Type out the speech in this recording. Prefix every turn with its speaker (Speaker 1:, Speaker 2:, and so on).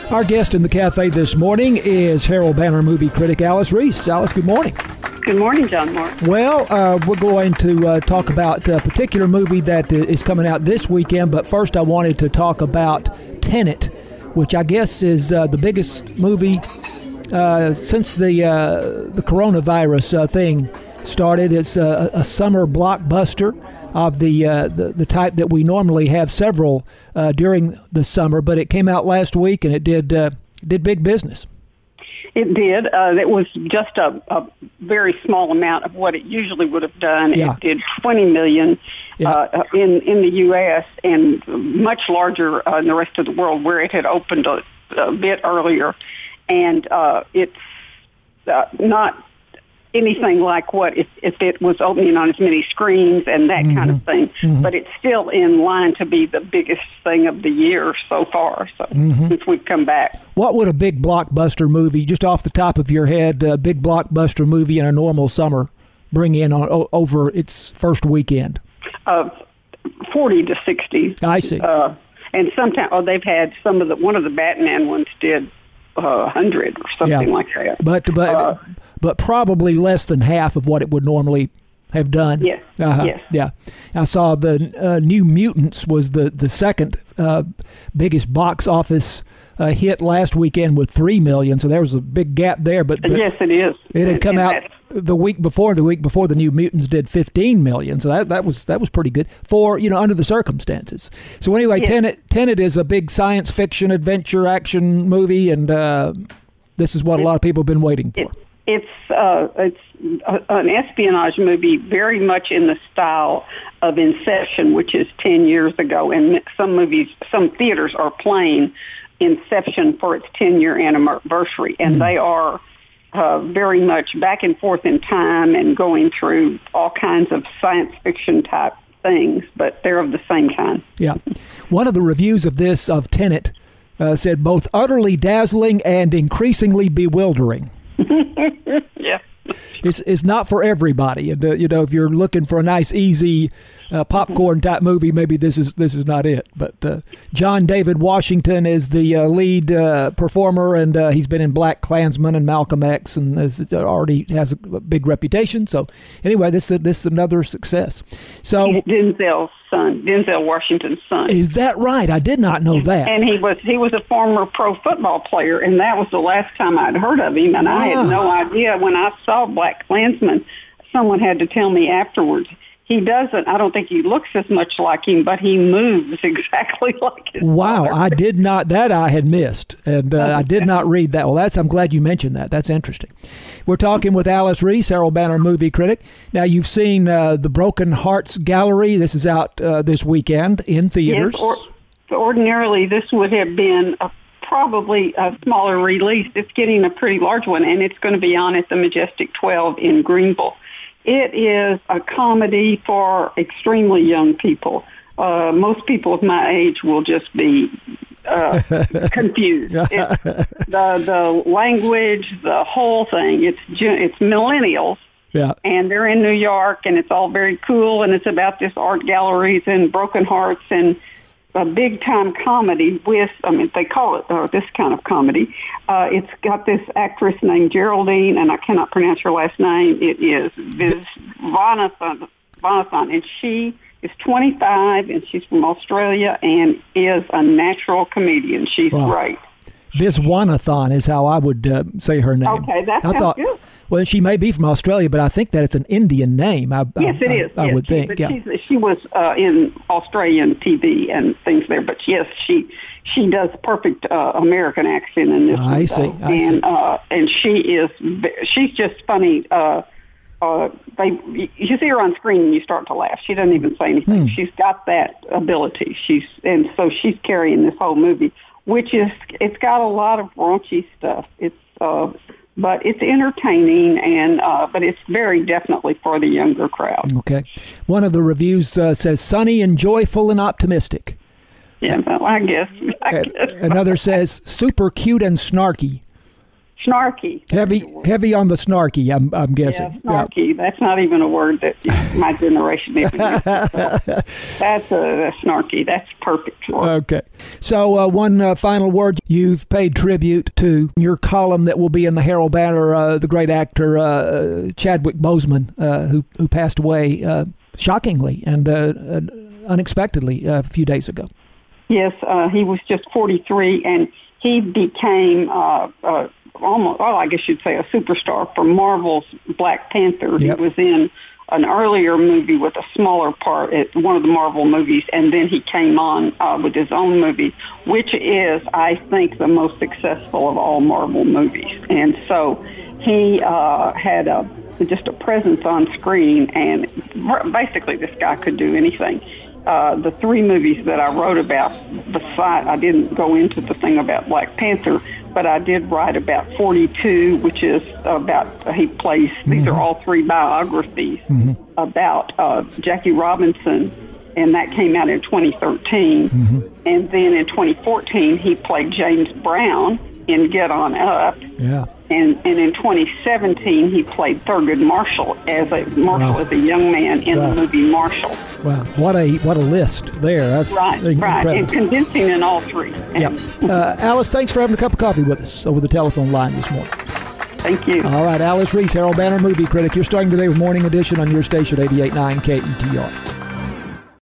Speaker 1: Our guest in the cafe this morning is Herald Banner movie critic Alice Reese. Alice, good morning.
Speaker 2: Good morning, John Moore.
Speaker 1: Well, we're going to talk about a particular movie that is coming out this weekend, but first I wanted to talk about Tenet, which I guess is the biggest movie since the coronavirus thing started. It's a summer blockbuster of the type that we normally have several during the summer, but it came out last week and it did big business.
Speaker 2: It did. It was just a very small amount of what it usually would have done.
Speaker 1: Yeah.
Speaker 2: It did $20 million in the U.S. and much larger in the rest of the world, where it had opened a bit earlier. And it's not anything like what if it was opening on as many screens and that kind of thing. Mm-hmm. But it's still in line to be the biggest thing of the year so far, since we've come back.
Speaker 1: What would a big blockbuster movie, just off the top of your head, a big blockbuster movie in a normal summer bring in over its first weekend?
Speaker 2: 40 to 60.
Speaker 1: I see.
Speaker 2: And sometimes they've had one of the Batman ones did 100 or something like that.
Speaker 1: But probably less than half of what it would normally have done.
Speaker 2: Yes. Yes.
Speaker 1: Yeah. I saw the New Mutants was the second biggest box office hit last weekend with $3 million. So there was a big gap there. But
Speaker 2: yes, it is.
Speaker 1: It had come out the week before. The week before, the New Mutants did $15 million. So that was pretty good for under the circumstances. So anyway, yes. Tenet is a big science fiction adventure action movie, and this is what a lot of people have been waiting for.
Speaker 2: It's an espionage movie, very much in the style of Inception, which is 10 years ago, and some theaters are playing Inception for its 10-year anniversary, and they are very much back and forth in time and going through all kinds of science fiction type things, but they're of the same kind.
Speaker 1: Yeah. One of the reviews of Tenet said both utterly dazzling and increasingly bewildering.
Speaker 2: Yeah.
Speaker 1: It's not for everybody. And, if you're looking for a nice, easy popcorn type movie, maybe this is not it. But John David Washington is the lead performer, and he's been in Black Klansman and Malcolm X, and already has a big reputation. So anyway, this is another success. So
Speaker 2: he's Denzel Washington's son.
Speaker 1: Is that right? I did not know that.
Speaker 2: And he was a former pro football player, and that was the last time I'd heard of him. And I had no idea when I saw Black Klansman. Someone had to tell me afterwards. He doesn't. I don't think he looks as much like him, but he moves exactly like his father.
Speaker 1: I did not. That I had missed, and I did not read that. Well, I'm glad you mentioned that. That's interesting. We're talking with Alice Reese, Herald Banner movie critic. Now, you've seen the Broken Hearts Gallery. This is out this weekend in theaters.
Speaker 2: Yes, ordinarily, this would have been probably a smaller release. It's getting a pretty large one, and it's going to be on at the Majestic 12 in Greenville. It is a comedy for extremely young people. Most people of my age will just be confused. The language, the whole thing. It's millennials, and they're in New York, and it's all very cool. And it's about this art galleries and broken hearts and a big-time comedy they call it this kind of comedy. It's got this actress named Geraldine, and I cannot pronounce her last name. It is Viz Vanathan, and she is 25, and she's from Australia, and is a natural comedian. She's great.
Speaker 1: Viswanathan is how I would say her name.
Speaker 2: Okay, that sounds good.
Speaker 1: Well, she may be from Australia, but I think that it's an Indian name.
Speaker 2: Yes, it is.
Speaker 1: I would think.
Speaker 2: She was in Australian TV and things there, but yes, she does perfect American accent in this.
Speaker 1: I see.
Speaker 2: And she's just funny. You see her on screen and you start to laugh. She doesn't even say anything. She's got that ability. So she's carrying this whole movie, it's got a lot of raunchy stuff. But it's entertaining, but it's very definitely for the younger crowd.
Speaker 1: Okay. One of the reviews says sunny and joyful and optimistic.
Speaker 2: Yeah, well, I guess.
Speaker 1: Another says super cute and snarky.
Speaker 2: Snarky.
Speaker 1: Heavy on the snarky, I'm guessing.
Speaker 2: Yeah, snarky. Yeah. That's not even a word that my generation even uses. So that's snarky. That's perfect for it.
Speaker 1: Okay. So one final word. You've paid tribute to your column that will be in the Herald Banner, the great actor Chadwick Boseman, who passed away shockingly and unexpectedly a few days ago. Yes,
Speaker 2: he was just 43, and he became almost, I guess you'd say, a superstar for Marvel's Black Panther.
Speaker 1: Yep.
Speaker 2: He was in an earlier movie with a smaller part at one of the Marvel movies, and then he came on with his own movie, which is, I think, the most successful of all Marvel movies. And so he had just a presence on screen, and basically this guy could do anything. The three movies that I wrote about, I didn't go into the thing about Black Panther, but I did write about 42, which is about, he plays, these are all three biographies about Jackie Robinson, and that came out in 2013. And then in 2014, he played James Brown in Get On Up.
Speaker 1: Yeah.
Speaker 2: And in 2017, he played Thurgood Marshall as a young man in the movie Marshall.
Speaker 1: Wow, what a list there. That's
Speaker 2: right, and convincing in all three.
Speaker 1: Yeah. Alice, thanks for having a cup of coffee with us over the telephone line this morning.
Speaker 2: Thank you.
Speaker 1: All right, Alice Reese, Herald Banner movie critic. You're starting today with Morning Edition on your station, 88.9 KETR.